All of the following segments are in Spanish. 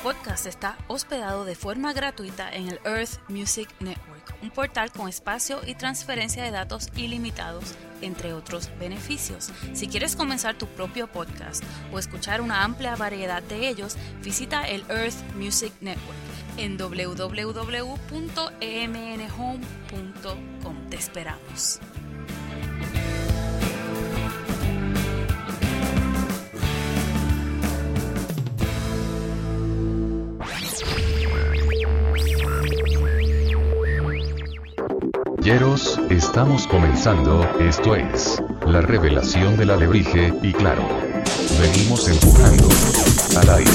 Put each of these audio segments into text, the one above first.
podcast está hospedado de forma gratuita en el Earth Music Network, un portal con espacio y transferencia de datos ilimitados, entre otros beneficios. Si quieres comenzar tu propio podcast o escuchar una amplia variedad de ellos, visita el Earth Music Network en www.emnhome.com. Te esperamos. Yeros, estamos comenzando, esto es la revelación del alebrije, y claro, venimos empujando al aire.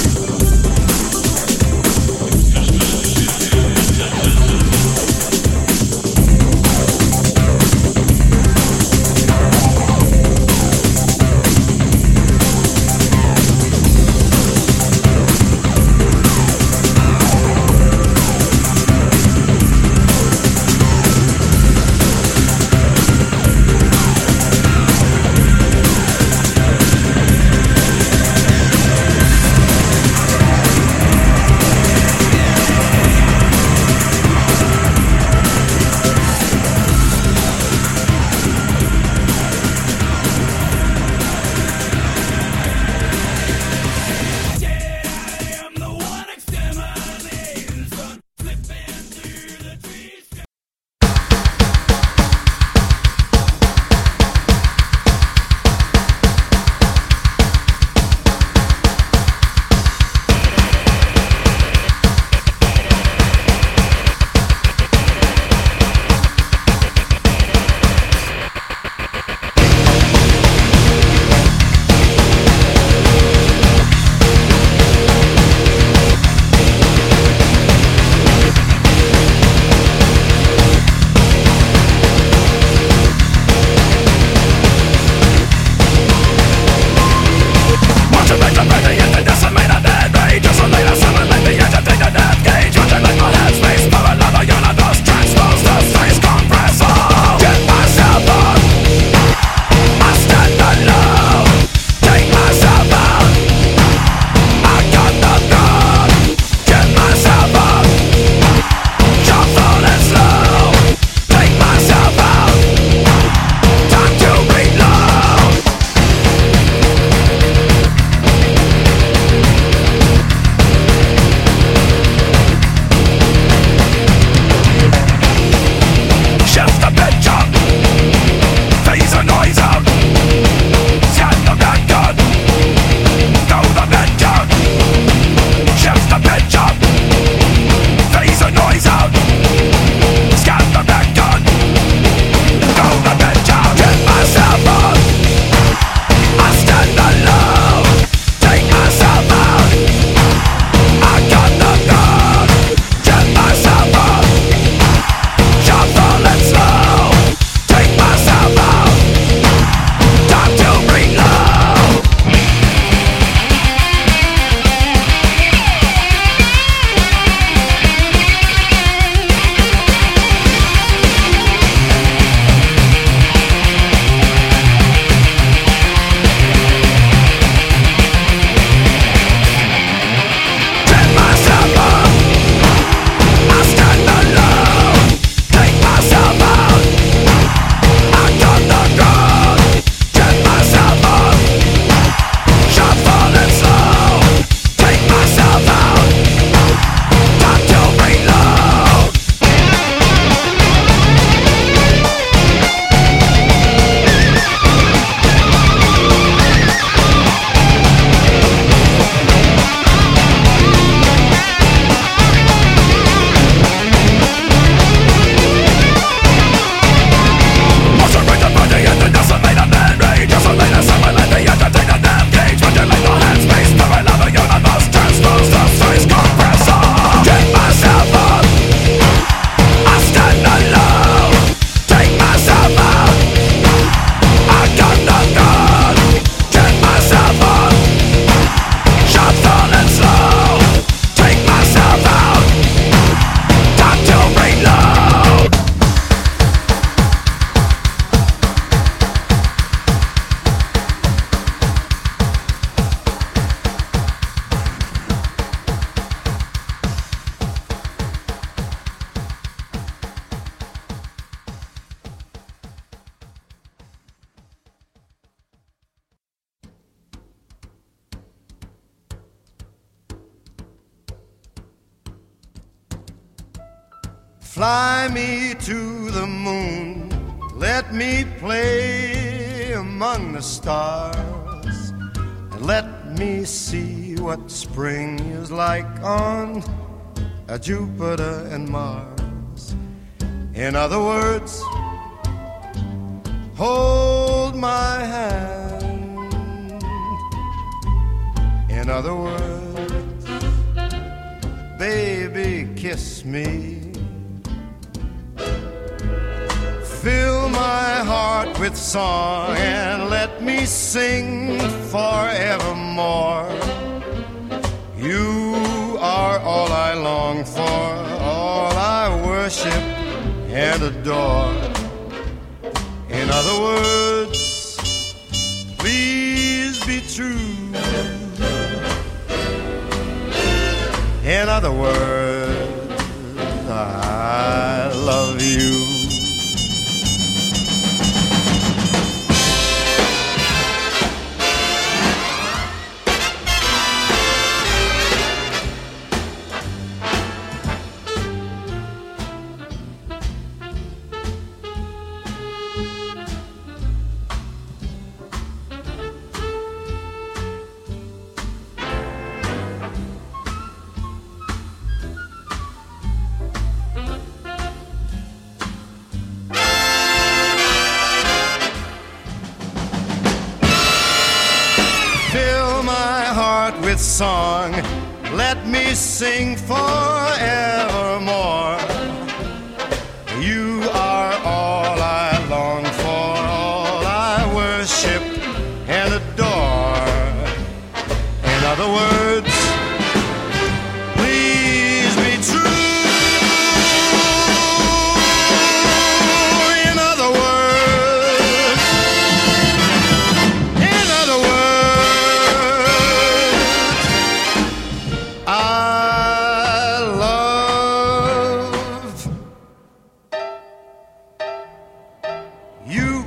Fly me to the moon, let me play among the stars, and let me see what spring is like on Jupiter and Mars. In other words, hold my hand. In other words, baby, kiss me. Fill my heart with song and let me sing forevermore. You are all I long for, all I worship and adore. In other words, please be true. In other words, I love you. Song, let me sing forevermore. You are all I long for, all I worship and adore. In other words, please be true. In other words, I love you.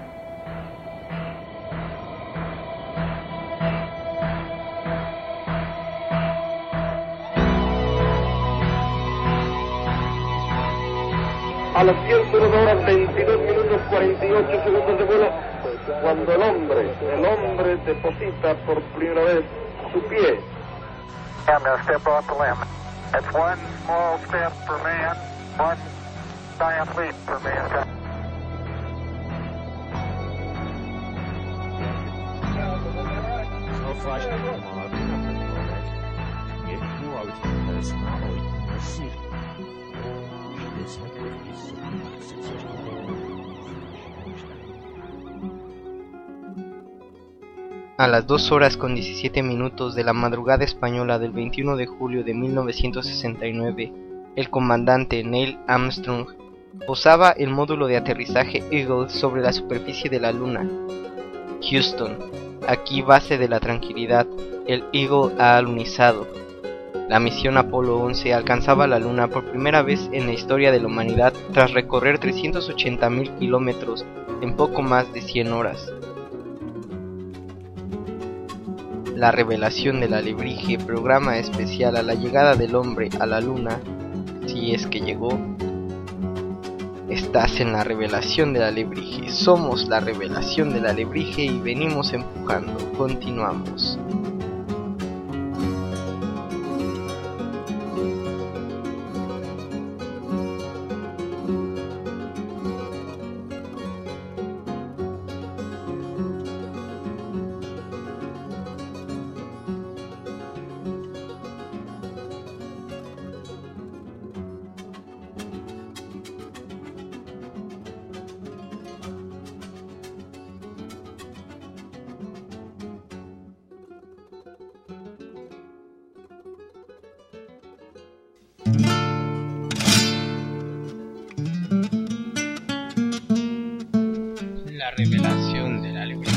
A las 101 horas 22 minutos 48 segundos de vuelo, cuando el hombre deposita por primera vez su pie. I'm going to step off the limb. That's one small step for man, one giant leap for mankind. A las 2 horas con 17 minutos de la madrugada española del 21 de julio de 1969, el comandante Neil Armstrong posaba el módulo de aterrizaje Eagle sobre la superficie de la Luna. Houston, aquí base de la tranquilidad, el Eagle ha alunizado. La misión Apolo 11 alcanzaba la Luna por primera vez en la historia de la humanidad tras recorrer 380.000 kilómetros en poco más de 100 horas. La revelación del alebrije, programa especial a la llegada del hombre a la Luna, si es que llegó. Estás en la revelación del alebrije, somos la revelación del alebrije y venimos empujando, continuamos. La revelación de la alebrije.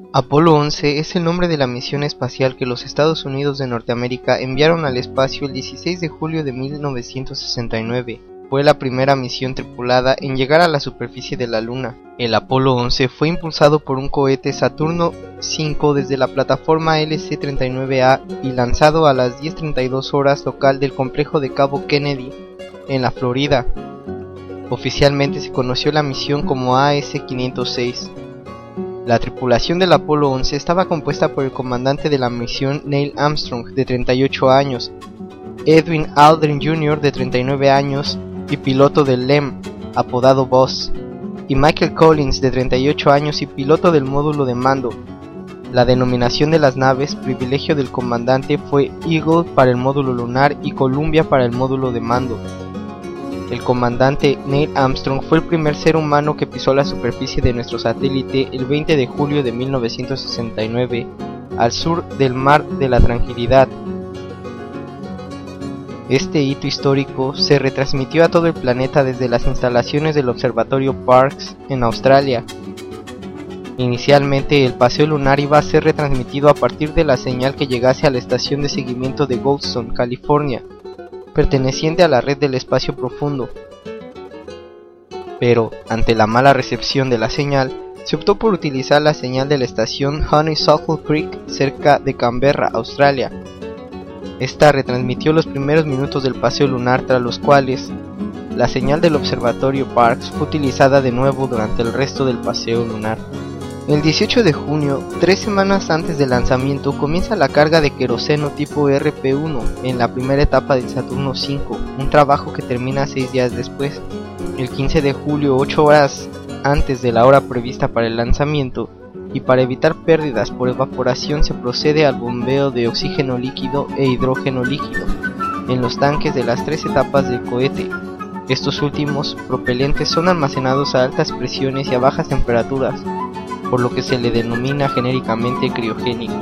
Apolo 11 es el nombre de la misión espacial que los Estados Unidos de Norteamérica enviaron al espacio el 16 de julio de 1969. Fue la primera misión tripulada en llegar a la superficie de la Luna. El Apolo 11 fue impulsado por un cohete Saturno V desde la plataforma LC-39A y lanzado a las 10:32 horas local del complejo de Cabo Kennedy, en la Florida. Oficialmente se conoció la misión como AS-506. La tripulación del Apolo 11 estaba compuesta por el comandante de la misión Neil Armstrong, de 38 años, Edwin Aldrin Jr., de 39 años, y piloto del LEM, apodado Buzz, y Michael Collins, de 38 años y piloto del módulo de mando. La denominación de las naves, privilegio del comandante, fue Eagle para el módulo lunar y Columbia para el módulo de mando. El comandante Neil Armstrong fue el primer ser humano que pisó la superficie de nuestro satélite el 20 de julio de 1969, al sur del Mar de la Tranquilidad. Este hito histórico se retransmitió a todo el planeta desde las instalaciones del observatorio Parkes en Australia. Inicialmente el paseo lunar iba a ser retransmitido a partir de la señal que llegase a la estación de seguimiento de Goldstone, California, perteneciente a la red del espacio profundo. Pero, ante la mala recepción de la señal, se optó por utilizar la señal de la estación Honeysuckle Creek cerca de Canberra, Australia. Esta retransmitió los primeros minutos del paseo lunar, tras los cuales la señal del observatorio Parkes fue utilizada de nuevo durante el resto del paseo lunar. El 18 de junio, 3 semanas antes del lanzamiento, comienza la carga de queroseno tipo RP-1 en la primera etapa del Saturno V, un trabajo que termina 6 días después. El 15 de julio, 8 horas antes de la hora prevista para el lanzamiento, y para evitar pérdidas por evaporación, se procede al bombeo de oxígeno líquido e hidrógeno líquido en los tanques de las 3 etapas del cohete. Estos últimos propelentes son almacenados a altas presiones y a bajas temperaturas, por lo que se le denomina genéricamente criogénico.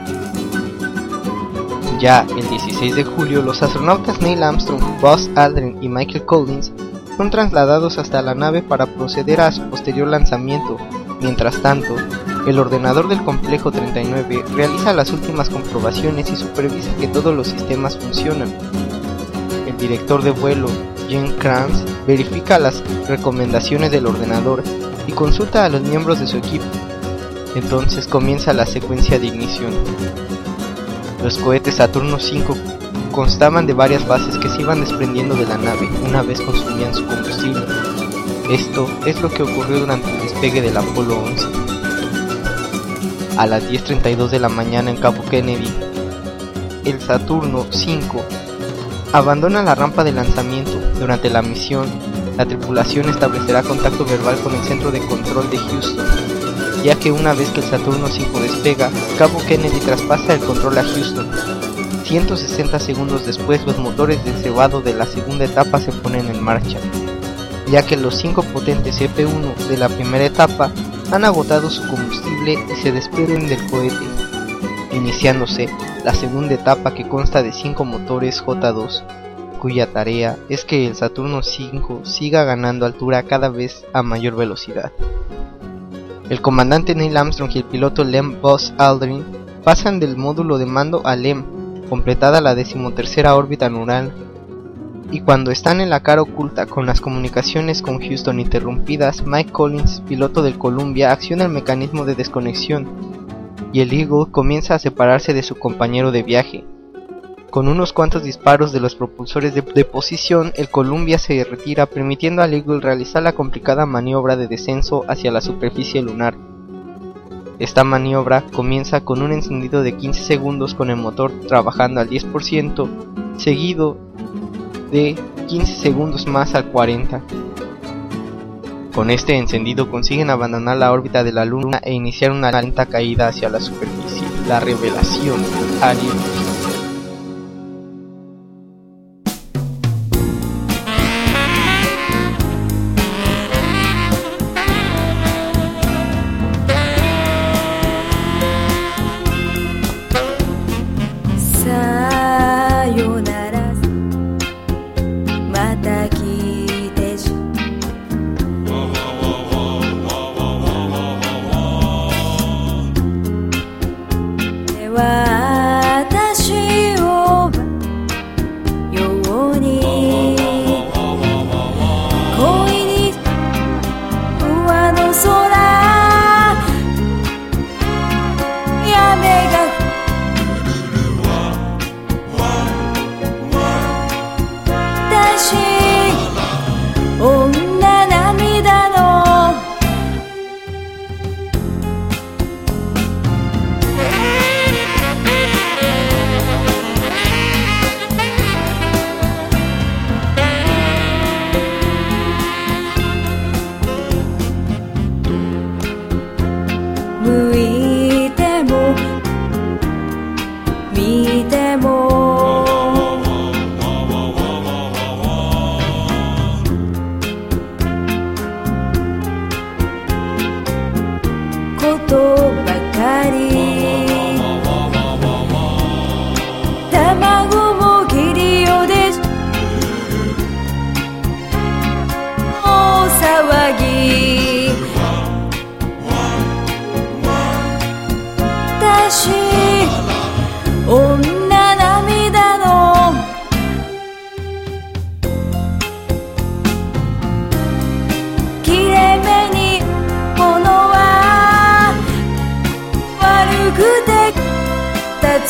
Ya el 16 de julio, los astronautas Neil Armstrong, Buzz Aldrin y Michael Collins son trasladados hasta la nave para proceder a su posterior lanzamiento. Mientras tanto, el ordenador del complejo 39 realiza las últimas comprobaciones y supervisa que todos los sistemas funcionan. El director de vuelo, Gene Kranz, verifica las recomendaciones del ordenador y consulta a los miembros de su equipo. Entonces comienza la secuencia de ignición. Los cohetes Saturno V constaban de varias bases que se iban desprendiendo de la nave una vez consumían su combustible. Esto es lo que ocurrió durante el despegue del Apolo 11. A las 10:32 de la mañana en Cabo Kennedy, el Saturno V abandona la rampa de lanzamiento. Durante la misión, la tripulación establecerá contacto verbal con el centro de control de Houston, ya que una vez que el Saturno V despega, Cabo Kennedy traspasa el control a Houston. 160 segundos después, los motores de cebado de la segunda etapa se ponen en marcha, ya que los 5 potentes EP-1 de la primera etapa han agotado su combustible y se desprenden del cohete, iniciándose la segunda etapa, que consta de 5 motores J2, cuya tarea es que el Saturno V siga ganando altura cada vez a mayor velocidad. El comandante Neil Armstrong y el piloto LEM Buzz Aldrin pasan del módulo de mando a LEM, completada la 13ª órbita lunar, y cuando están en la cara oculta con las comunicaciones con Houston interrumpidas, Mike Collins, piloto del Columbia, acciona el mecanismo de desconexión, y el Eagle comienza a separarse de su compañero de viaje. Con unos cuantos disparos de los propulsores de posición, el Columbia se retira, permitiendo al Eagle realizar la complicada maniobra de descenso hacia la superficie lunar. Esta maniobra comienza con un encendido de 15 segundos con el motor trabajando al 10%, seguido de 15 segundos más al 40%. Con este encendido consiguen abandonar la órbita de la Luna e iniciar una lenta caída hacia la superficie. La revelación alienígena.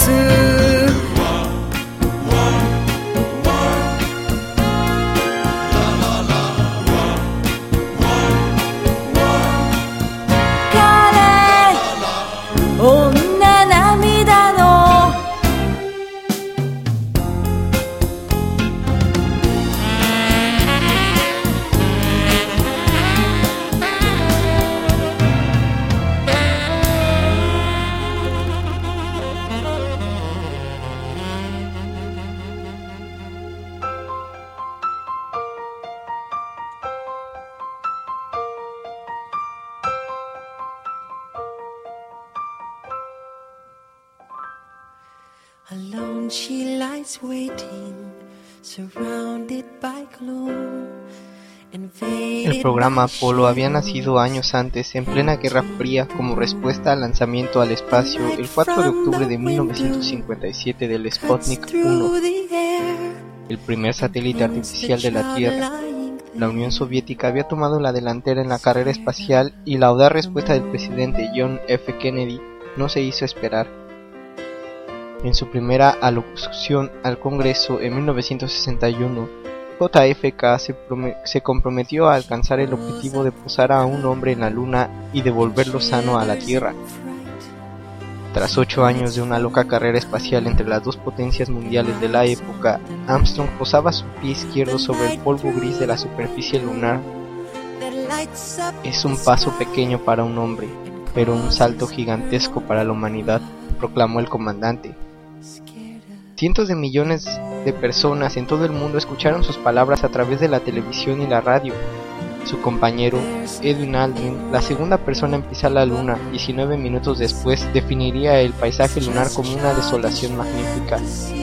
Alone she lies waiting, surrounded by gloom. El programa Apolo había nacido años antes, en plena Guerra Fría, como respuesta al lanzamiento al espacio el 4 de octubre de 1957 del Sputnik 1, el primer satélite artificial de la Tierra. La Unión Soviética había tomado la delantera en la carrera espacial y la audaz respuesta del presidente John F. Kennedy no se hizo esperar. En su primera alocución al Congreso en 1961, JFK se comprometió a alcanzar el objetivo de posar a un hombre en la Luna y devolverlo sano a la Tierra. Tras 8 años de una loca carrera espacial entre las dos potencias mundiales de la época, Armstrong posaba su pie izquierdo sobre el polvo gris de la superficie lunar. Es un paso pequeño para un hombre, pero un salto gigantesco para la humanidad, proclamó el comandante. Cientos de millones de personas en todo el mundo escucharon sus palabras a través de la televisión y la radio. Su compañero, Edwin Aldrin, la segunda persona en pisar la Luna, 19 minutos después, definiría el paisaje lunar como una desolación magnífica.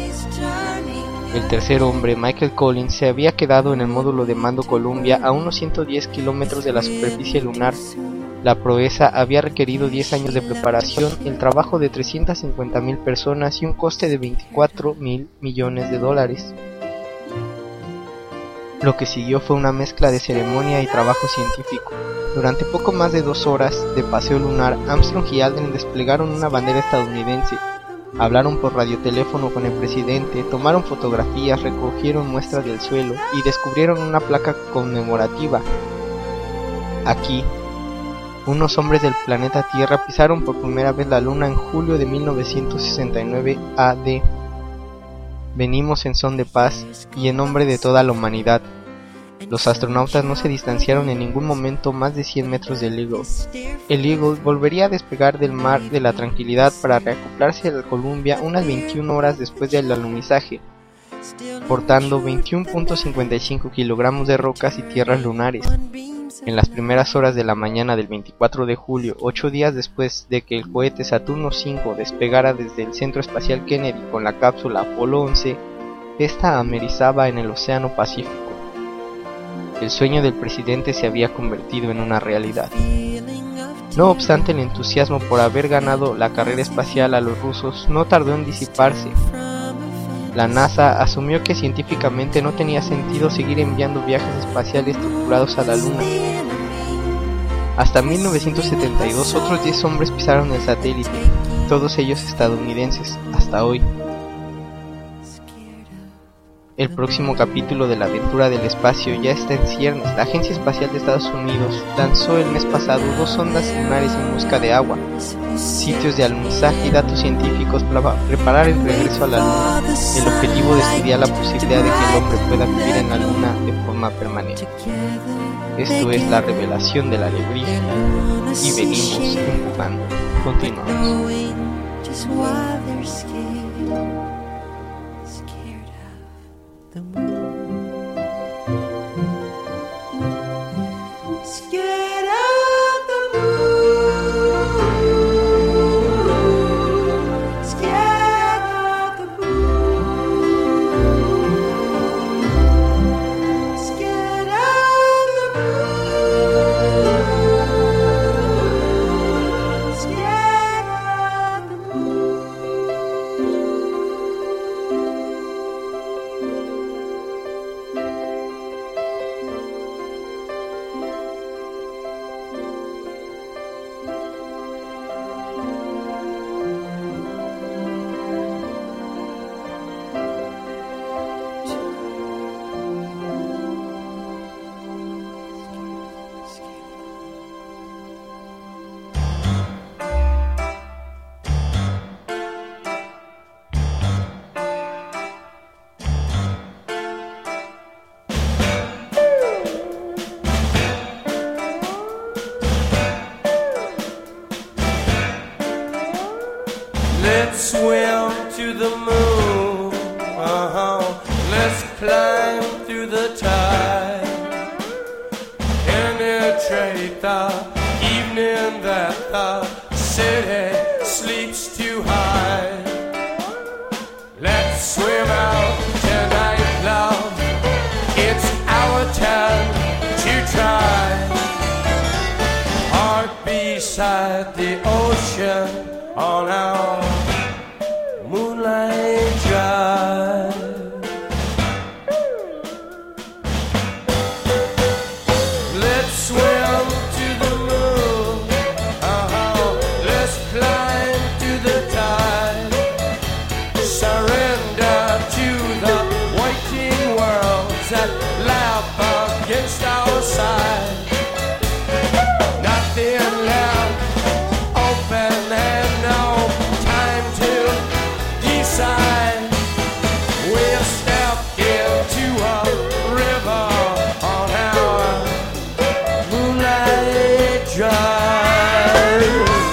El tercer hombre, Michael Collins, se había quedado en el módulo de mando Columbia a unos 110 kilómetros de la superficie lunar. La proeza había requerido 10 años de preparación, el trabajo de 350,000 personas y un coste de $24,000 millones. Lo que siguió fue una mezcla de ceremonia y trabajo científico. Durante poco más de 2 horas de paseo lunar, Armstrong y Aldrin desplegaron una bandera estadounidense, hablaron por radioteléfono con el presidente, tomaron fotografías, recogieron muestras del suelo y descubrieron una placa conmemorativa. Aquí, unos hombres del planeta Tierra pisaron por primera vez la Luna en julio de 1969 AD. Venimos en son de paz y en nombre de toda la humanidad. Los astronautas no se distanciaron en ningún momento más de 100 metros del Eagle. El Eagle volvería a despegar del mar de la Tranquilidad para reacoplarse a la Columbia unas 21 horas después del alunizaje, portando 21.55 kilogramos de rocas y tierras lunares. En las primeras horas de la mañana del 24 de julio, 8 días después de que el cohete Saturno V despegara desde el Centro Espacial Kennedy con la cápsula Apolo 11, esta amerizaba en el Océano Pacífico. El sueño del presidente se había convertido en una realidad. No obstante, el entusiasmo por haber ganado la carrera espacial a los rusos no tardó en disiparse. La NASA asumió que científicamente no tenía sentido seguir enviando viajes espaciales tripulados a la Luna. Hasta 1972 otros 10 hombres pisaron el satélite, todos ellos estadounidenses, hasta hoy. El próximo capítulo de la aventura del espacio ya está en ciernes. La Agencia Espacial de Estados Unidos lanzó el mes pasado 2 sondas lunares en busca de agua, sitios de alunizaje y datos científicos para preparar el regreso a la Luna. El objetivo de estudiar la posibilidad de que el hombre pueda vivir en la Luna de forma permanente. Esto es la revelación de la alebrije y venimos empujando. Continuamos. The moon. Scared of the moon. Scared of the moon. Scared of the moon. Scared of the moon. let's climb through the tide, penetrate the evening that the city sleeps too high. Let's swim out tonight, love. It's our turn to try. Heart beside the ocean on our moonlight drive. Let's swim to the moon. Let's climb to the tide. Surrender to the waiting worlds that laugh against our side. Nothing left open and no time to decide. We'll step into a river on our moonlight drive.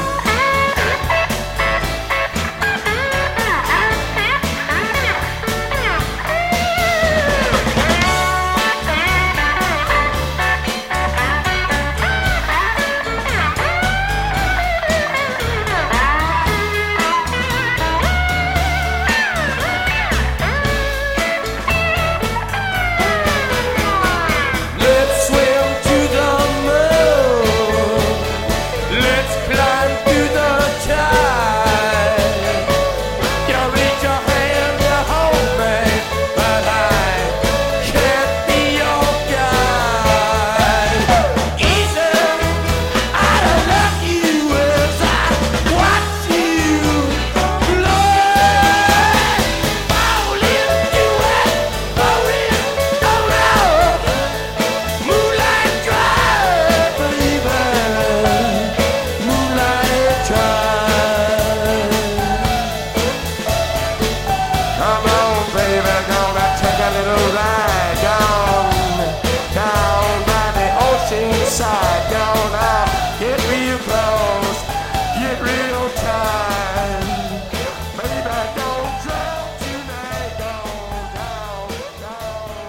Let's swim to the moon. Let's climb through the tide. You reach your hand to hold me, but I can't be your guide. Easy, I love you as I watch you float. Fall into it, fall in, oh no. Moonlight drive, baby. Moonlight drive. Come on, baby, gonna take a little ride down by the ocean side. Gonna get real close, get real tight. Baby, don't drown tonight. Go down, down,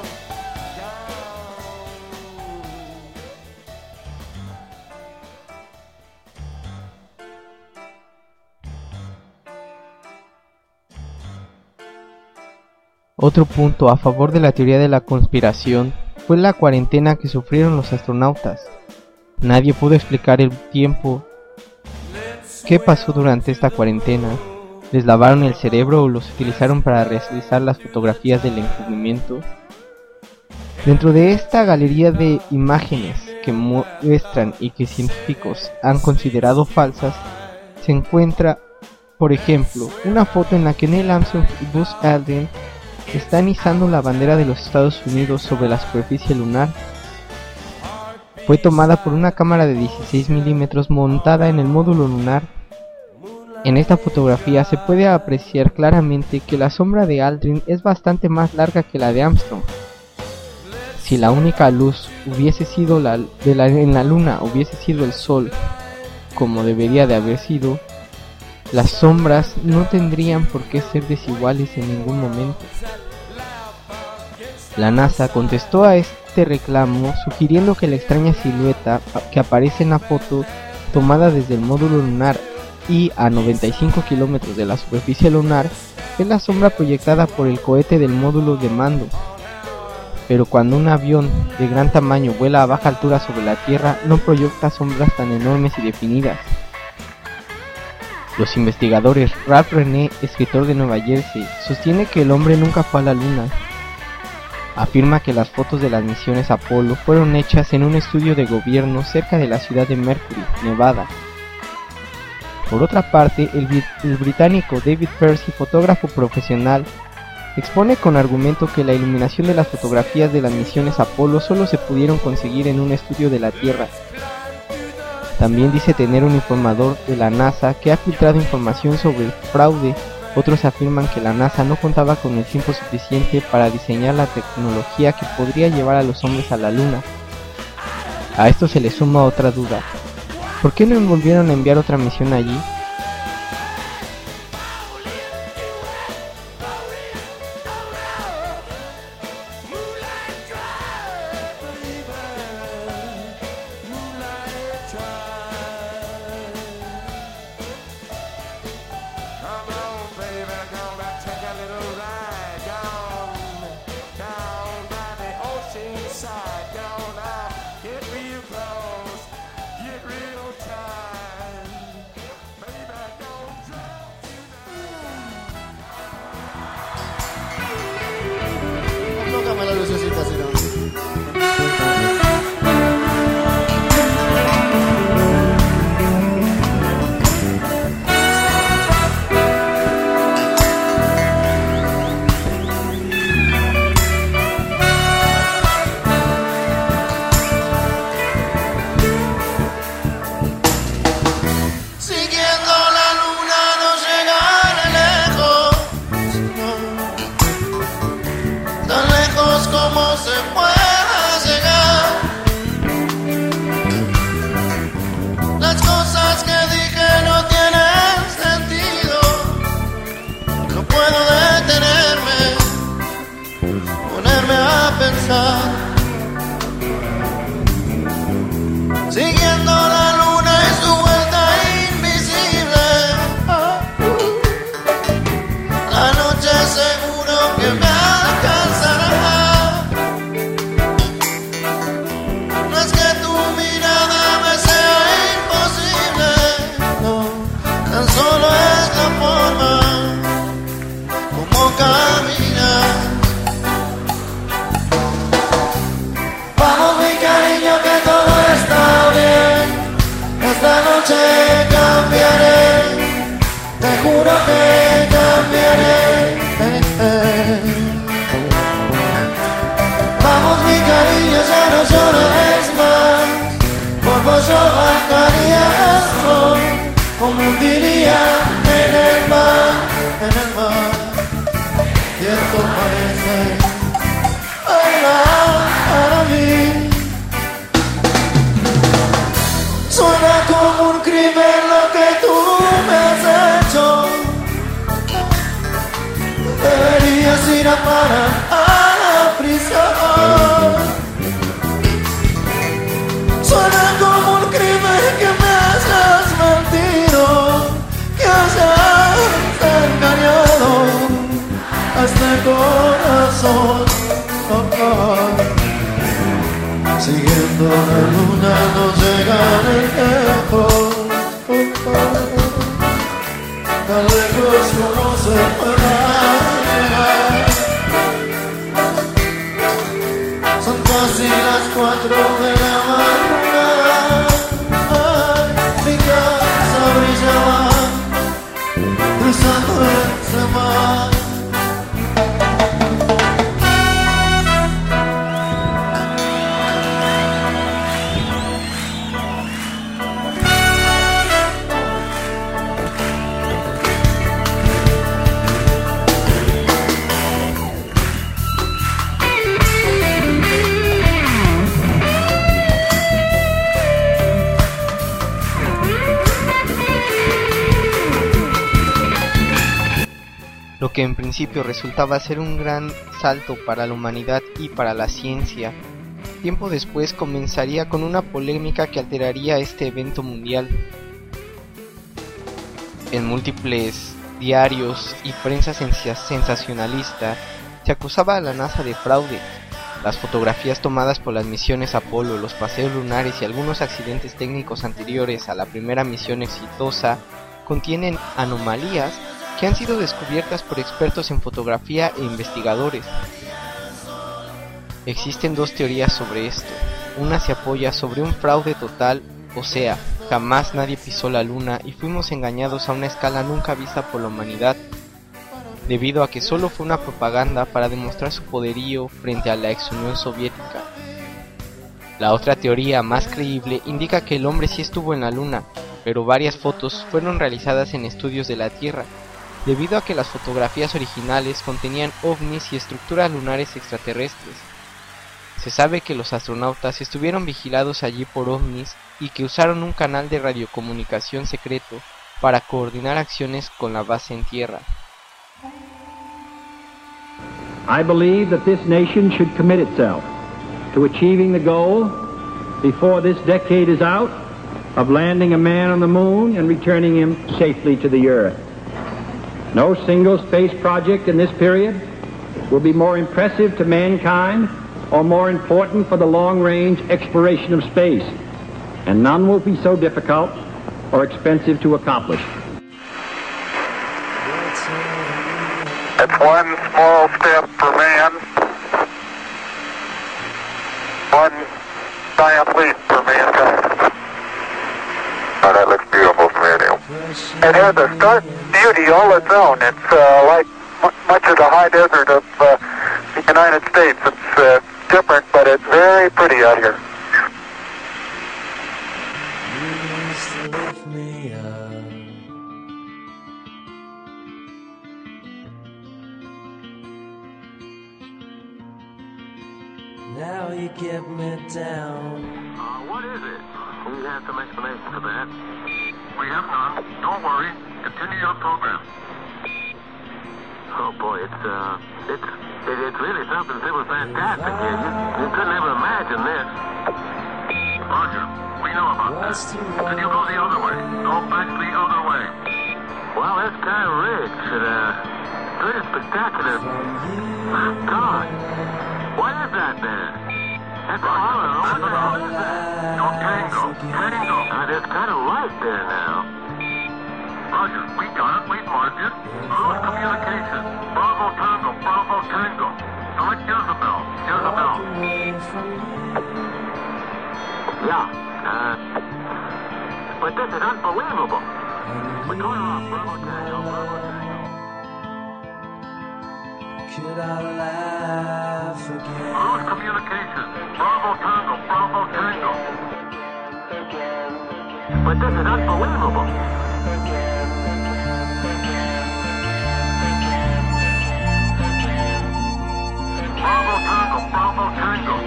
down. Otro punto a favor de la teoría de la conspiración fue la cuarentena que sufrieron los astronautas. Nadie pudo explicar el tiempo. ¿Qué pasó durante esta cuarentena? ¿Les lavaron el cerebro o los utilizaron para realizar las fotografías del encubrimiento? Dentro de esta galería de imágenes que muestran y que científicos han considerado falsas, se encuentra, por ejemplo, una foto en la que Neil Armstrong y Buzz Aldrin están izando la bandera de los Estados Unidos sobre la superficie lunar. Fue tomada por una cámara de 16 milímetros montada en el módulo lunar. En esta fotografía se puede apreciar claramente que la sombra de Aldrin es bastante más larga que la de Armstrong. Si la única luz hubiese sido en la luna hubiese sido el sol, como debería de haber sido, las sombras no tendrían por qué ser desiguales en ningún momento. La NASA contestó a este reclamo sugiriendo que la extraña silueta que aparece en la foto tomada desde el módulo lunar y a 95 kilómetros de la superficie lunar es la sombra proyectada por el cohete del módulo de mando. Pero cuando un avión de gran tamaño vuela a baja altura sobre la Tierra no proyecta sombras tan enormes y definidas. Los investigadores Ralph René, escritor de Nueva Jersey, sostiene que el hombre nunca fue a la luna. Afirma que las fotos de las misiones Apolo fueron hechas en un estudio de gobierno cerca de la ciudad de Mercury, Nevada. Por otra parte, el británico David Percy, fotógrafo profesional, expone con argumento que la iluminación de las fotografías de las misiones Apolo solo se pudieron conseguir en un estudio de la Tierra. También dice tener un informador de la NASA que ha filtrado información sobre el fraude. Otros afirman que la NASA no contaba con el tiempo suficiente para diseñar la tecnología que podría llevar a los hombres a la Luna. A esto se le suma otra duda. ¿Por qué no volvieron a enviar otra misión allí? se pueda llegar. Las cosas que dije no tienen sentido. No puedo detenerme, ponerme a pensar. Siguiendo la luna y su vuelta invisible. La noche seguro que me alcanzará. No es que tu mirada me sea imposible, no, tan solo es la forma como caminas. Vamos mi cariño que todo está bien. Esta noche cambiaré, te juro que cambiaré. Vamos mi cariño, ya no llores más. Por vos yo bajaría el sol, como hundiría en el mar, en el mar. Y esto parece bailar para mí. Suena como un crimen lo que tú me has hecho. Deberías ir a parar a la prisión. Suena como un crimen que me hayas mentido, que hayas engañado a este corazón. Siguiendo la luna nos llega el tiempo. Tan lejos como se pueda llegar. Son casi las 4 de la madrugada. Ay, mi casa brillaba cruzando ese mar. Lo que en principio resultaba ser un gran salto para la humanidad y para la ciencia, tiempo después comenzaría con una polémica que alteraría este evento mundial. En múltiples diarios y prensa sensacionalista se acusaba a la NASA de fraude. Las fotografías tomadas por las misiones Apolo, los paseos lunares y algunos accidentes técnicos anteriores a la primera misión exitosa contienen anomalías que han sido descubiertas por expertos en fotografía e investigadores. Existen dos teorías sobre esto. Una se apoya sobre un fraude total, o sea, jamás nadie pisó la luna y fuimos engañados a una escala nunca vista por la humanidad, debido a que solo fue una propaganda para demostrar su poderío frente a la ex Unión Soviética. La otra teoría, más creíble, indica que el hombre sí estuvo en la luna, pero varias fotos fueron realizadas en estudios de la Tierra, debido a que las fotografías originales contenían ovnis y estructuras lunares extraterrestres. Se sabe que los astronautas estuvieron vigilados allí por ovnis y que usaron un canal de radiocomunicación secreto para coordinar acciones con la base en tierra. I believe that this nation should commit itself to achieving the goal before this decade is out of landing a man on the moon and returning him safely to the earth. No single space project in this period will be more impressive to mankind or more important for the long-range exploration of space, and none will be so difficult or expensive to accomplish. It's one small step for man, one giant leap for mankind. Oh, that looks beautiful from here, Neil. It has a stark beauty all its own. It's like much of the high desert of the United States. It's different, but it's very pretty out here. Now you get me down. What is it? We have some explanation for that. We have none. Don't worry. Continue your program. Oh boy, it's really something super fantastic here. You couldn't ever imagine this. Roger, we know about that. Could you go the other way? Go back the other way. Well, that's kind of rich. Pretty spectacular. God, what is that there? That's a holler. What the hell is that? No, tango. Tango. There's kind of light there now. Roger, we got it. We've marked it. Loose communication. Bravo Tango. Bravo Tango. Select Jezebel. Jezebel. Yeah. But this is unbelievable. We're going off. Bravo Tango. Bravo Tango. Could I laugh again? Loose communication. Bravo Tango. Bravo Tango. But this is unbelievable. Bravo Tango. Bravo Tango.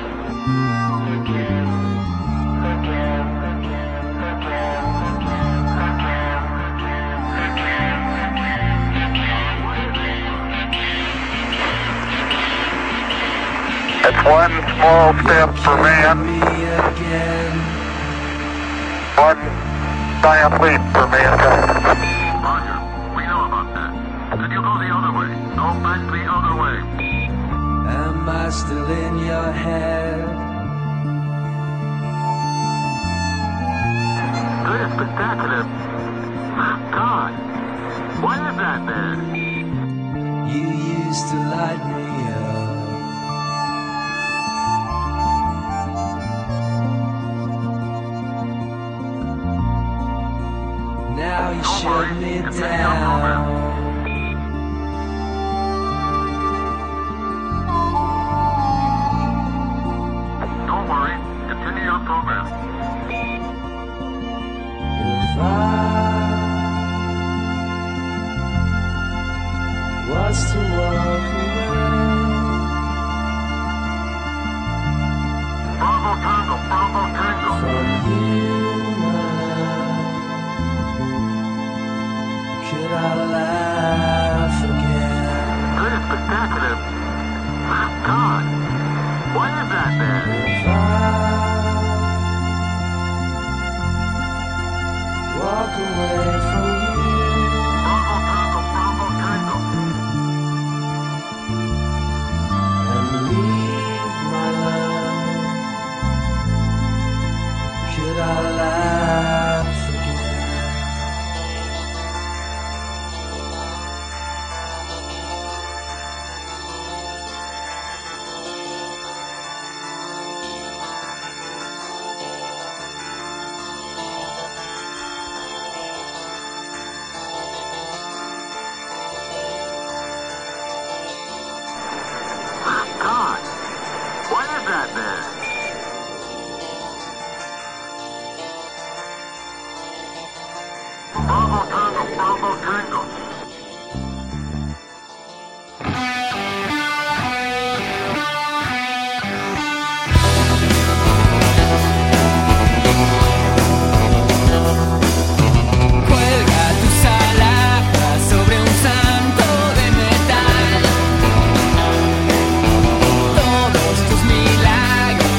It's one small step for man, one giant leap for mankind. Roger, we know about that. Could you go the other way? Go back the other way. Am I still in your head? Good and spectacular. God, what is that there? You used to light me up. Now you shut me down. Don't worry, continue your program. If I was to walk away, Bravo Tango, Bravo Tango. from you, my love, could I laugh again? Good and spectacular. God, what is that there? If I walk away from you, Bravo Tango, Bravo Tango. and leave my love, could I laugh again? God, what is that there? Bravo Tango, Bravo Tango. Cuelga tus alas sobre un santo de metal. Todos tus milagros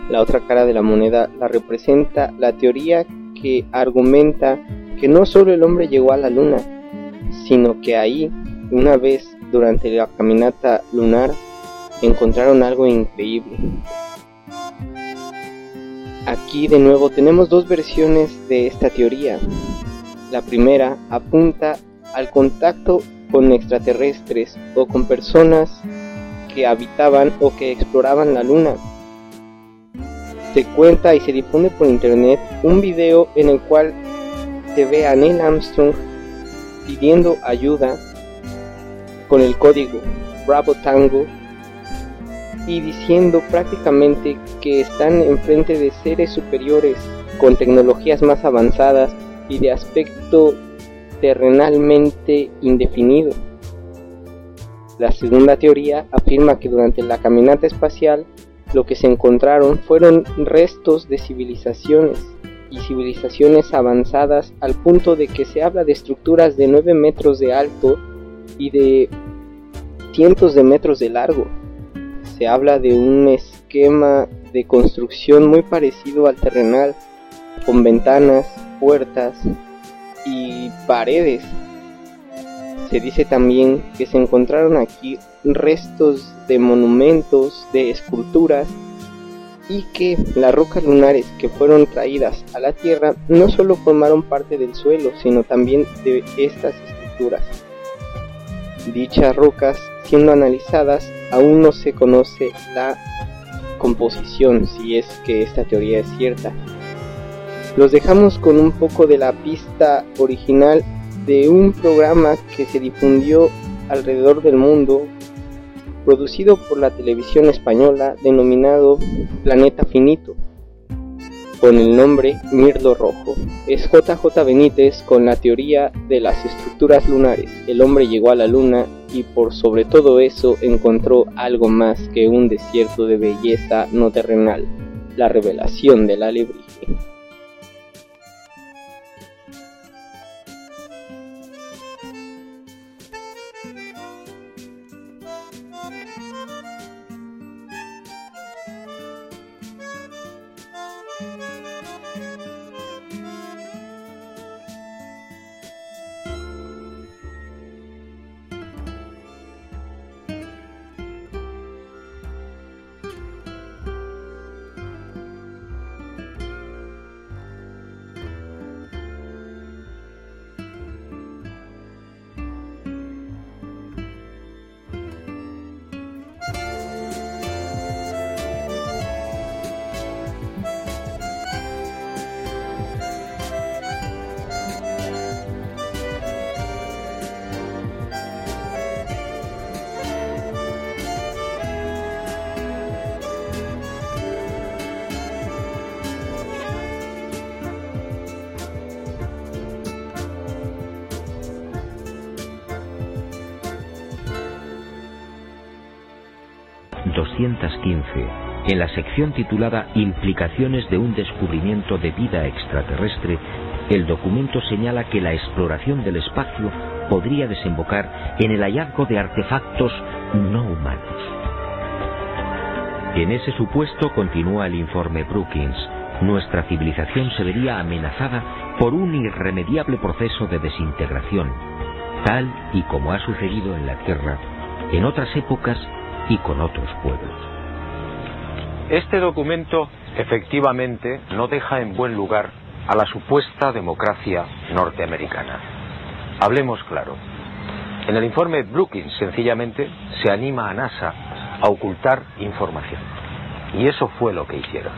La otra cara de la moneda la representa la teoría que argumenta que no solo el hombre llegó a la luna, sino que ahí, una vez durante la caminata lunar, encontraron algo increíble. Aquí de nuevo tenemos dos versiones de esta teoría. La primera apunta al contacto con extraterrestres o con personas que habitaban o que exploraban la luna. Se cuenta y se difunde por internet un video en el cual se ve a Neil Armstrong pidiendo ayuda con el código Bravo Tango y diciendo prácticamente que están enfrente de seres superiores con tecnologías más avanzadas y de aspecto terrenalmente indefinido. La segunda teoría afirma que durante la caminata espacial lo que se encontraron fueron restos de civilizaciones y civilizaciones avanzadas al punto de que se habla de estructuras de 9 metros de alto y de cientos de metros de largo. Se habla de un esquema de construcción muy parecido al terrenal, con ventanas, puertas y paredes. Se dice también que se encontraron aquí restos de monumentos, de esculturas, y que las rocas lunares que fueron traídas a la Tierra no solo formaron parte del suelo, sino también de estas estructuras. Dichas rocas, siendo analizadas, aún no se conoce la composición, si es que esta teoría es cierta. Los dejamos con un poco de la pista original de un programa que se difundió alrededor del mundo, producido por la televisión española, denominado Planeta Finito, con el nombre Mirlo Rojo. Es JJ Benítez con la teoría de las estructuras lunares. El hombre llegó a la luna y por sobre todo eso encontró algo más que un desierto de belleza no terrenal, la revelación del alebrije. En la sección titulada Implicaciones de un descubrimiento de vida extraterrestre, el documento señala que la exploración del espacio podría desembocar en el hallazgo de artefactos no humanos. En ese supuesto, continúa el informe Brookings, nuestra civilización se vería amenazada por un irremediable proceso de desintegración, tal y como ha sucedido en la Tierra en otras épocas y con otros pueblos. Este documento efectivamente no deja en buen lugar a la supuesta democracia norteamericana. Hablemos claro. En el informe Brookings sencillamente se anima a NASA a ocultar información. Y eso fue lo que hicieron.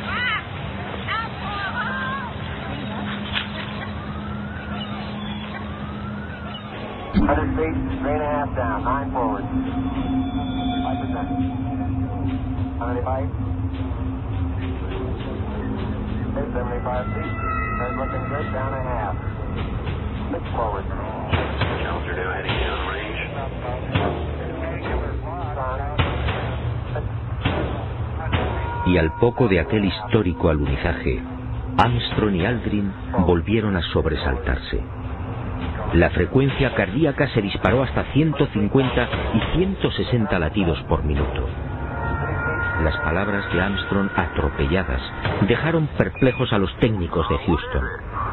Y al poco de aquel histórico alunizaje, Armstrong y Aldrin volvieron a sobresaltarse. La frecuencia cardíaca se disparó hasta 150 y 160 latidos por minuto. Las palabras de Armstrong, atropelladas, dejaron perplejos a los técnicos de Houston.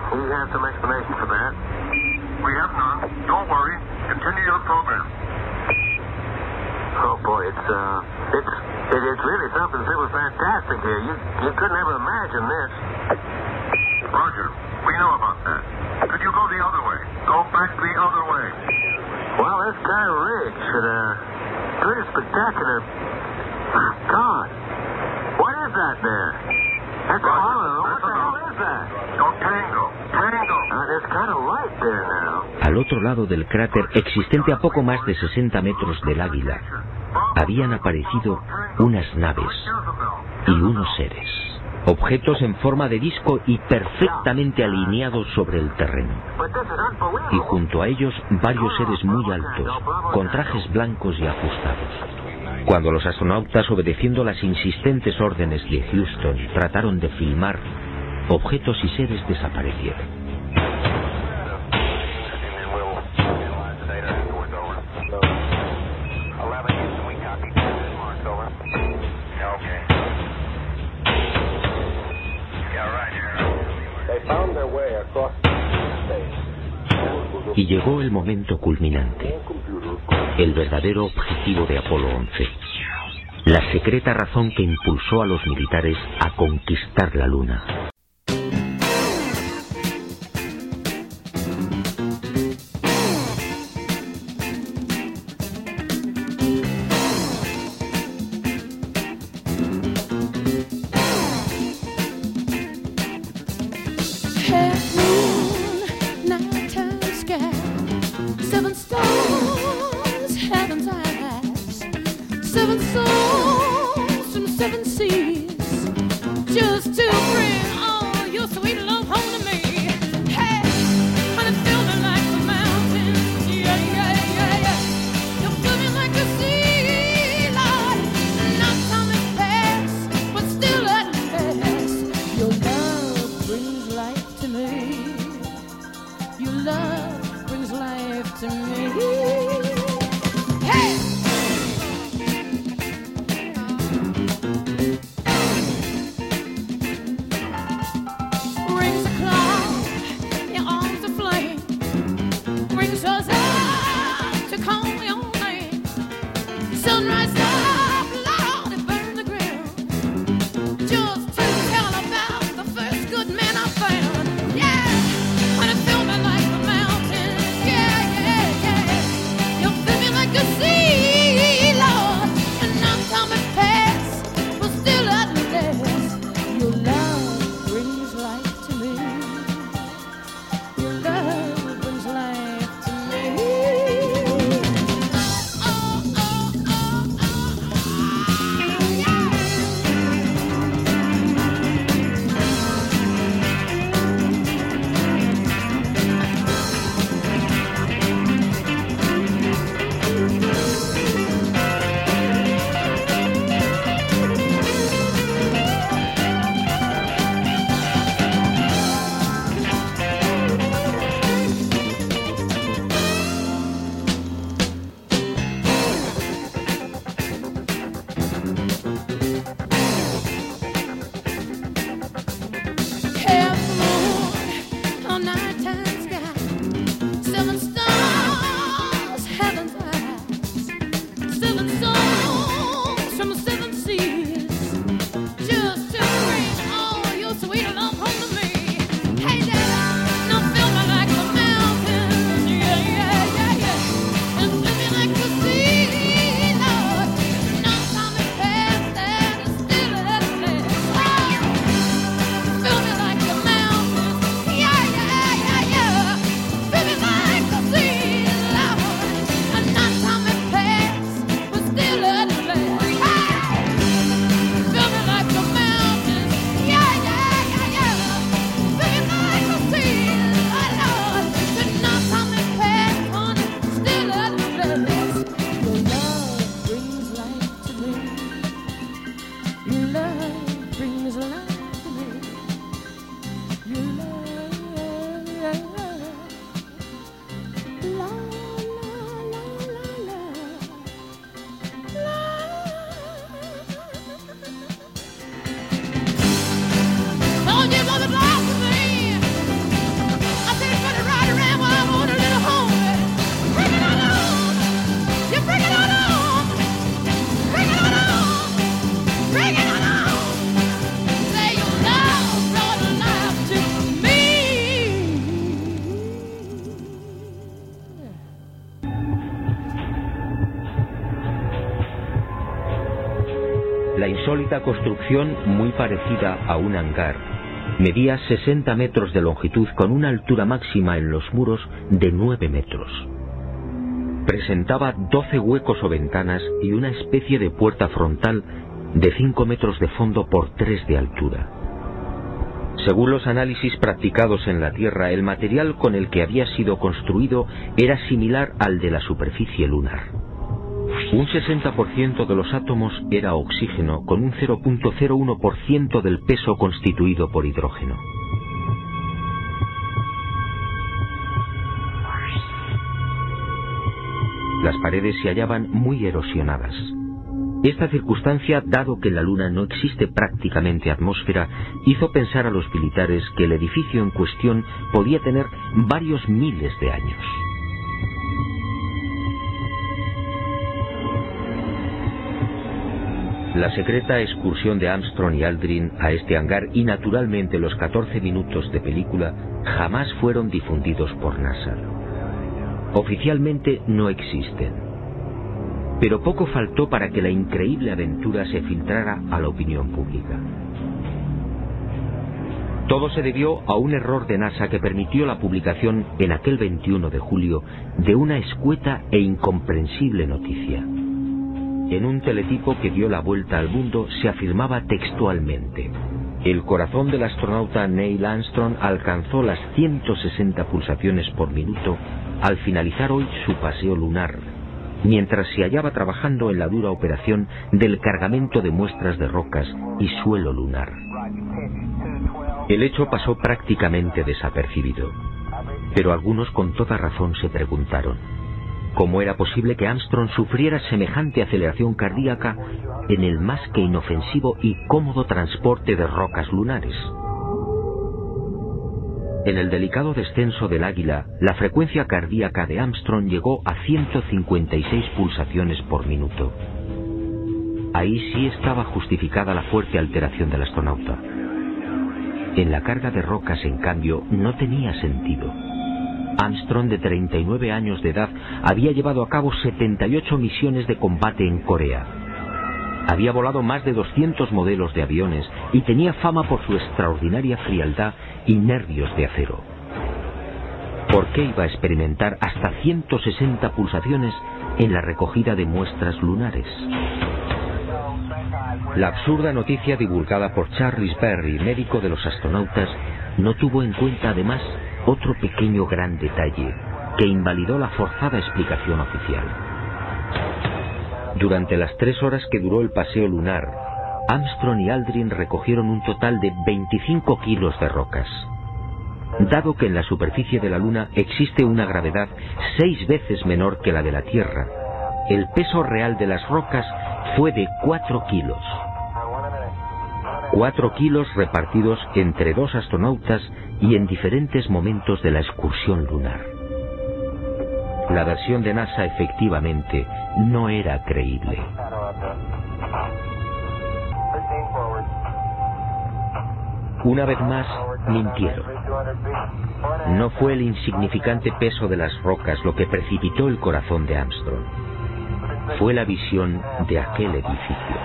Oh boy, it's really something super fantastic here. You couldn't ever imagine this. Roger, we know about that. Could you go the other way? Go back the other way. Well, that's kind of rich and pretty spectacular. God, what is that there? That's a hollow. What the hell is that? No, tango. There's kind of light there now. Al otro lado del cráter, existente a poco más de 60 metros del Águila, habían aparecido unas naves y unos seres, objetos en forma de disco y perfectamente alineados sobre el terreno. Y junto a ellos varios seres muy altos, con trajes blancos y ajustados. Cuando los astronautas, obedeciendo las insistentes órdenes de Houston, trataron de filmar, objetos y seres desaparecieron. Y llegó el momento culminante, el verdadero objetivo de Apolo 11, la secreta razón que impulsó a los militares a conquistar la Luna. La insólita construcción, muy parecida a un hangar, medía 60 metros de longitud con una altura máxima en los muros de 9 metros. Presentaba 12 huecos o ventanas y una especie de puerta frontal de 5 metros de fondo por 3 de altura. Según los análisis practicados en la Tierra, el material con el que había sido construido era similar al de la superficie lunar. Un 60% de los átomos era oxígeno, con un 0.01% del peso constituido por hidrógeno. Las paredes se hallaban muy erosionadas. Esta circunstancia, dado que en la Luna no existe prácticamente atmósfera, hizo pensar a los militares que el edificio en cuestión podía tener varios miles de años. La secreta excursión de Armstrong y Aldrin a este hangar y naturalmente los 14 minutos de película jamás fueron difundidos por NASA. Oficialmente no existen. Pero poco faltó para que la increíble aventura se filtrara a la opinión pública. Todo se debió a un error de NASA que permitió la publicación en aquel 21 de julio de una escueta e incomprensible noticia. En un teletipo que dio la vuelta al mundo se afirmaba textualmente: el corazón del astronauta Neil Armstrong alcanzó las 160 pulsaciones por minuto al finalizar hoy su paseo lunar, mientras se hallaba trabajando en la dura operación del cargamento de muestras de rocas y suelo lunar. El hecho pasó prácticamente desapercibido, pero algunos con toda razón se preguntaron cómo era posible que Armstrong sufriera semejante aceleración cardíaca en el más que inofensivo y cómodo transporte de rocas lunares. En el delicado descenso del Águila, la frecuencia cardíaca de Armstrong llegó a 156 pulsaciones por minuto. Ahí sí estaba justificada la fuerte alteración del astronauta. En la carga de rocas, en cambio, no tenía sentido. Armstrong, de 39 años de edad, había llevado a cabo 78 misiones de combate en Corea. Había volado más de 200 modelos de aviones y tenía fama por su extraordinaria frialdad y nervios de acero. ¿Por qué iba a experimentar hasta 160 pulsaciones en la recogida de muestras lunares? La absurda noticia divulgada por Charles Berry, médico de los astronautas, no tuvo en cuenta además otro pequeño gran detalle que invalidó la forzada explicación oficial. Durante las 3 horas que duró el paseo lunar, Armstrong y Aldrin recogieron un total de 25 kilos de rocas. Dado que en la superficie de la Luna existe una gravedad 6 veces menor que la de la Tierra, el peso real de las rocas fue de 4 kilos. 4 kilos repartidos entre 2 astronautas y en diferentes momentos de la excursión lunar. La versión de NASA efectivamente no era creíble. Una vez más, mintieron. No fue el insignificante peso de las rocas lo que precipitó el corazón de Armstrong. Fue la visión de aquel edificio.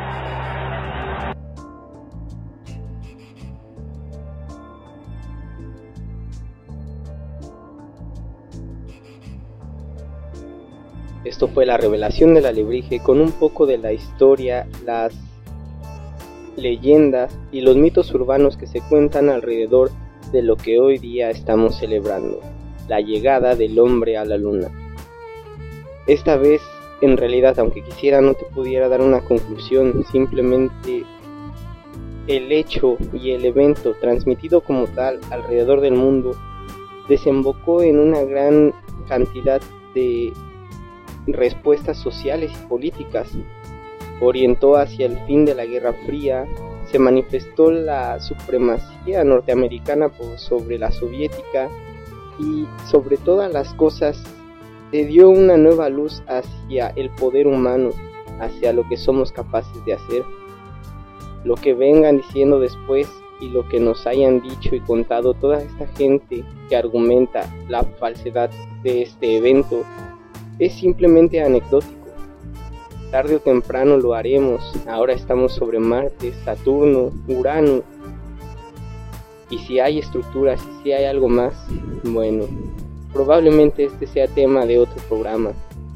Esto fue la revelación del alebrije, con un poco de la historia, las leyendas y los mitos urbanos que se cuentan alrededor de lo que hoy día estamos celebrando, la llegada del hombre a la luna. Esta vez, en realidad, aunque quisiera, no te pudiera dar una conclusión, simplemente el hecho y el evento transmitido como tal alrededor del mundo desembocó en una gran cantidad de respuestas sociales y políticas, orientó hacia el fin de la Guerra Fría, se manifestó la supremacía norteamericana sobre la soviética y sobre todas las cosas se dio una nueva luz hacia el poder humano, hacia lo que somos capaces de hacer. Lo que vengan diciendo después y lo que nos hayan dicho y contado toda esta gente que argumenta la falsedad de este evento es simplemente anecdótico. Tarde o temprano lo haremos. Ahora estamos sobre Marte, Saturno, Urano. Y si hay estructuras y si hay algo más, bueno, probablemente este sea tema de otro programa.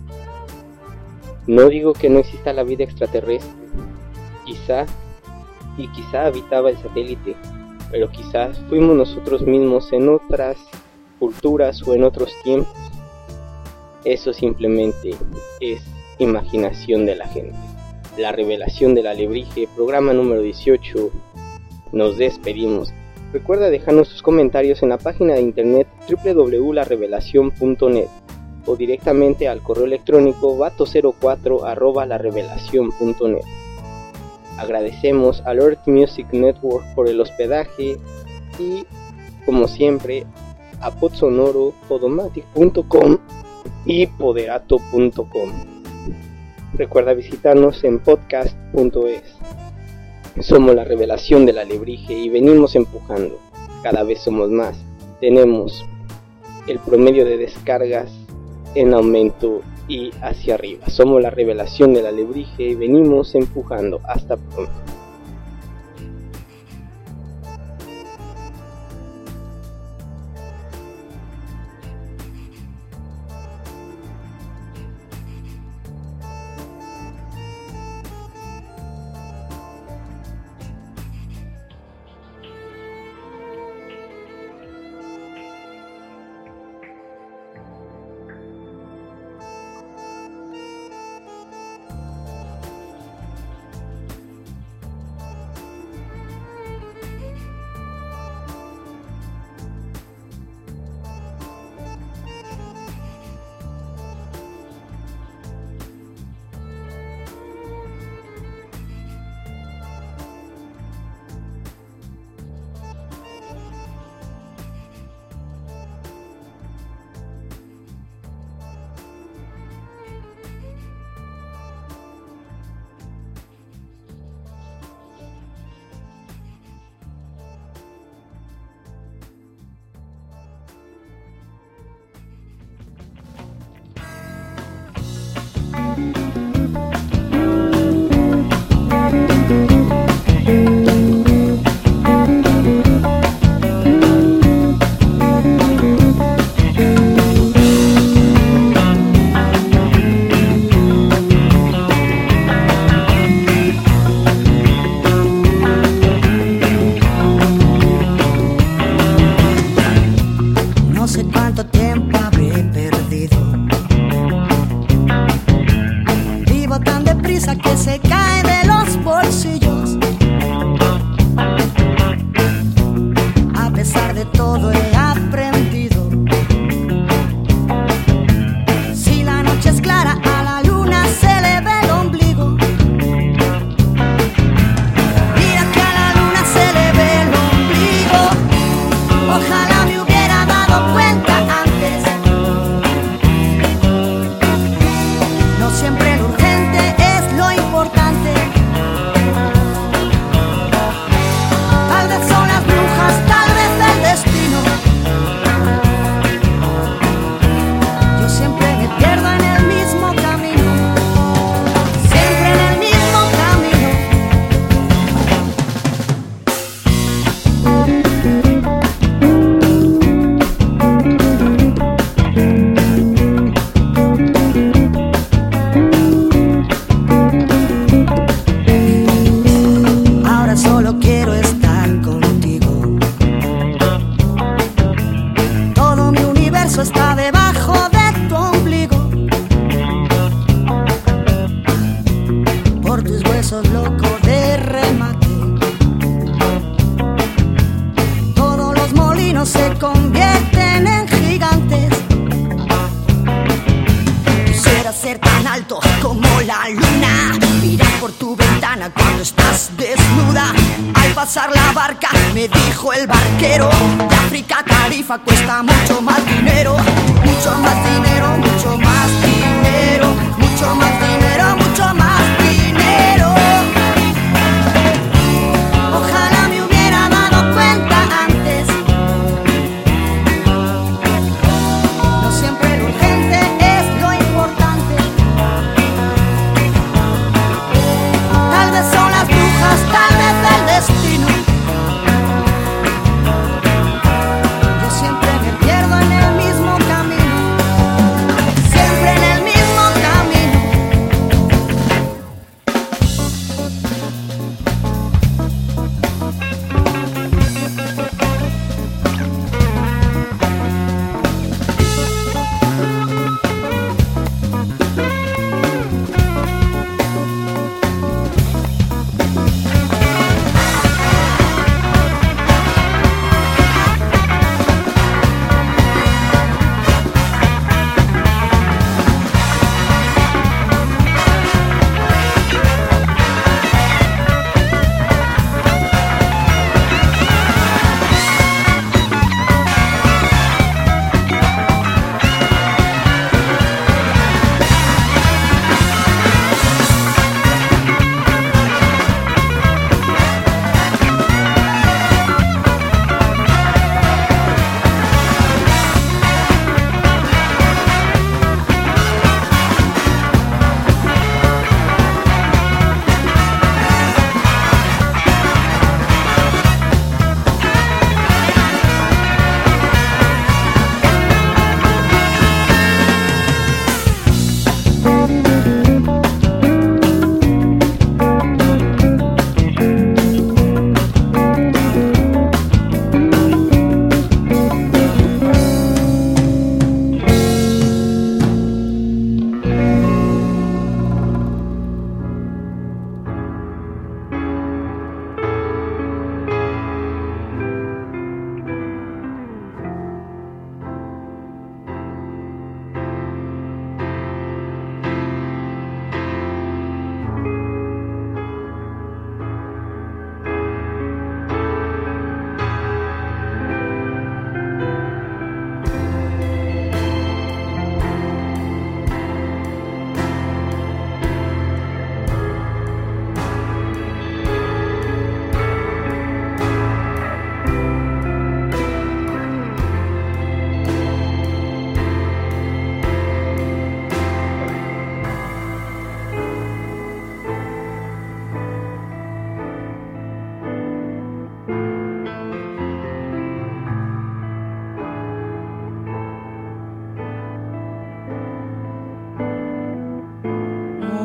No digo que no exista la vida extraterrestre. Quizá habitaba el satélite, pero quizás fuimos nosotros mismos en otras culturas o en otros tiempos. Eso simplemente es imaginación de la gente. La revelación del alebrije, programa número 18. Nos despedimos. Recuerda dejarnos tus comentarios en la página de internet www.larevelacion.net o directamente al correo electrónico vato04@larevelacion.net. Agradecemos al Earth Music Network por el hospedaje y, como siempre, a Podsonoro, Podomatic.com y Poderato.com. Recuerda visitarnos en podcast.es. Somos la revelación del alebrije y venimos empujando. Cada vez somos más. Tenemos el promedio de descargas en aumento y hacia arriba. Somos la revelación del alebrije y venimos empujando. Hasta pronto.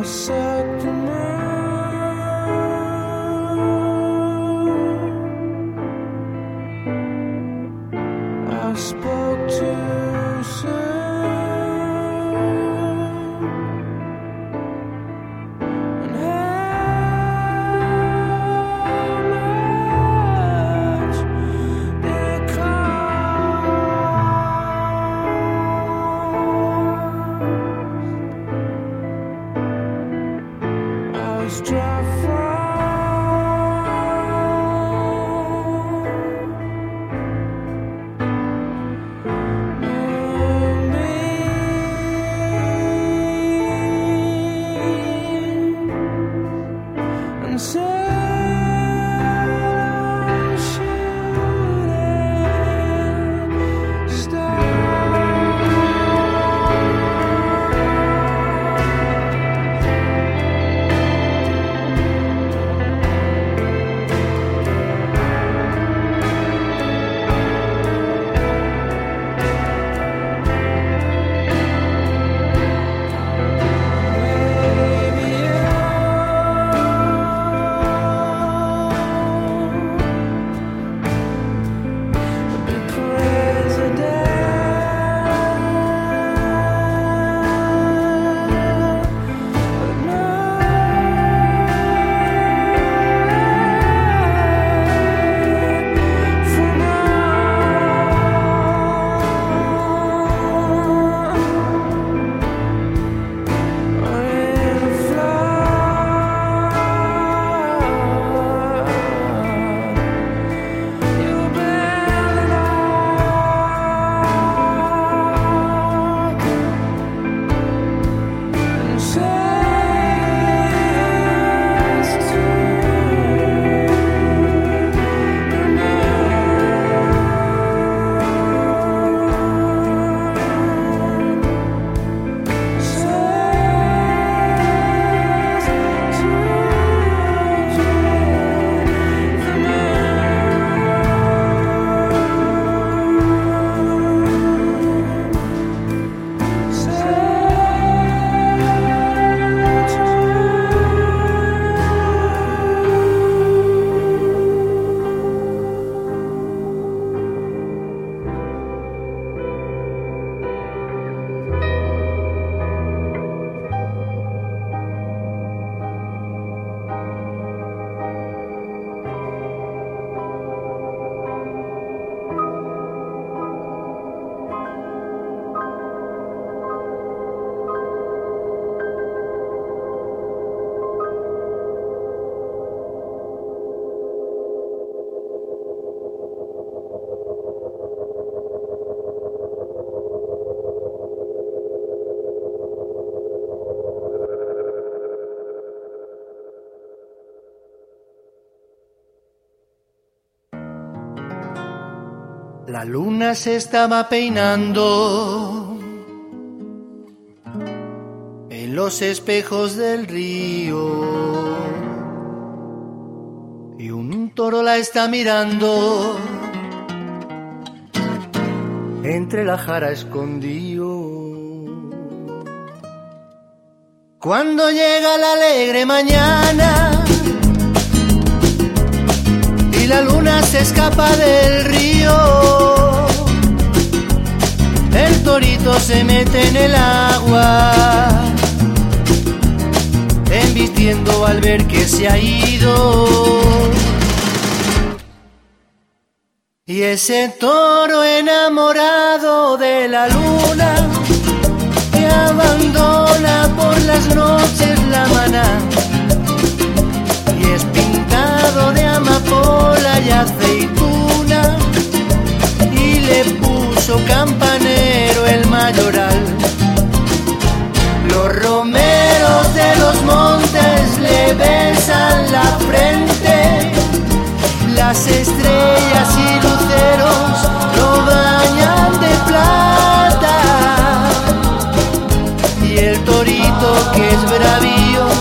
La luna se estaba peinando en los espejos del río y un toro la está mirando entre la jara escondido. Cuando llega la alegre mañana y la luna se escapa del río, el torito se mete en el agua, embistiendo al ver que se ha ido. Y ese toro enamorado de la luna que abandona por las noches la maná y es pintado de amapola y aceituna y le puso campanero el mayoral. Los romeros de los montes le besan la frente, las estrellas y luceros lo bañan de plata y el torito que es bravío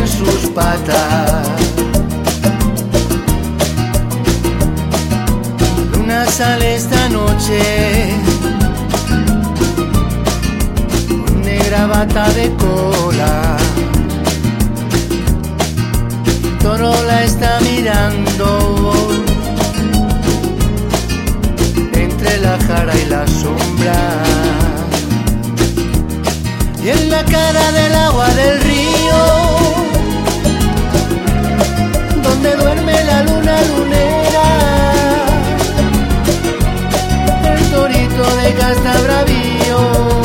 parecen sus patas. Luna sale esta noche con negra bata de cola. El toro la está mirando entre la jara y la sombra. Y en la cara del agua del río, donde duerme la luna lunera, el torito de casta bravío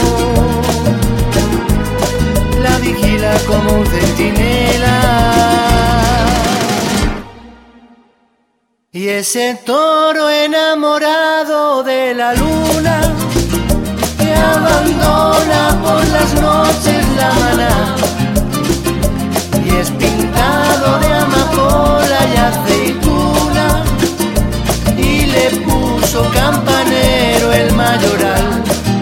la vigila como un centinela. Y ese toro enamorado de la luna que abandona por las noches la maná y es pintado de amapola y aceituna y le puso campanero el mayoral.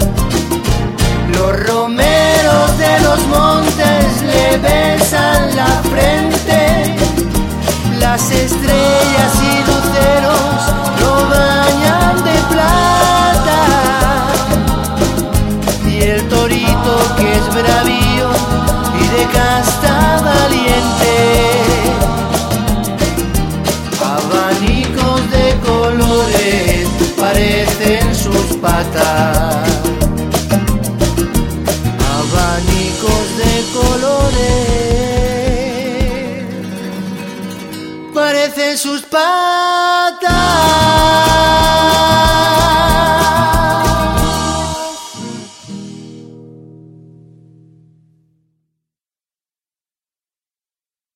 Los romeros de los montes le besan la frente, las estrellas y luceros lo bañan de plata. Y el torito que es bravío y de casta valiente, abanicos de colores parecen sus patas. Abanicos de colores parecen sus patas.